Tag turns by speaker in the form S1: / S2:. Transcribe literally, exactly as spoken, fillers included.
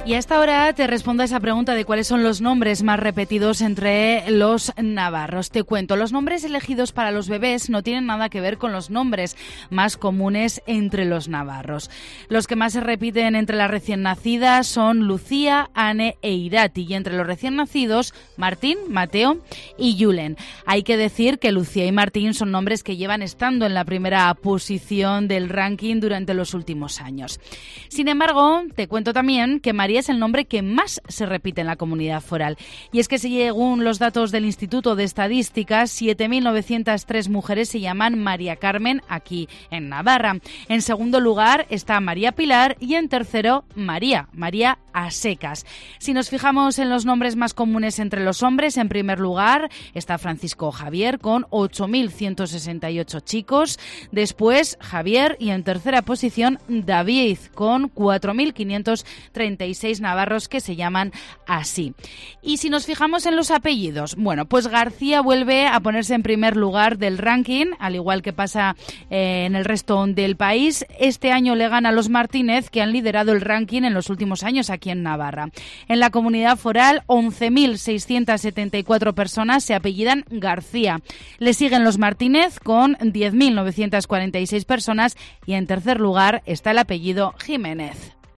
S1: Y a esta hora te respondo a esa pregunta de cuáles son los nombres más repetidos entre los navarros. Te cuento, los nombres elegidos para los bebés no tienen nada que ver con los nombres más comunes entre los navarros. Los que más se repiten entre las recién nacidas son Lucía, Ane e Irati, y entre los recién nacidos, Martín, Mateo y Julen. Hay que decir que Lucía y Martín son nombres que llevan estando en la primera posición del ranking durante los últimos años. Sin embargo, te cuento también que María es el nombre que más se repite en la comunidad foral. Y es que según los datos del Instituto de Estadísticas, siete mil novecientas tres mujeres se llaman María Carmen aquí en Navarra. En segundo lugar está María Pilar y en tercero María, María a secas. Si nos fijamos en los nombres más comunes entre los hombres, en primer lugar está Francisco Javier con ocho mil ciento sesenta y ocho chicos, después Javier y en tercera posición David con cuatro mil quinientos treinta y seis navarros que se llaman así. Y si nos fijamos en los apellidos, bueno, pues García vuelve a ponerse en primer lugar del ranking, al igual que pasa eh, en el resto del país. Este año le gana a los Martínez, que han liderado el ranking en los últimos años aquí en Navarra. En la comunidad foral, once mil seiscientas setenta y cuatro personas se apellidan García. Le siguen los Martínez con diez mil novecientas cuarenta y seis personas y en tercer lugar está el apellido Jiménez.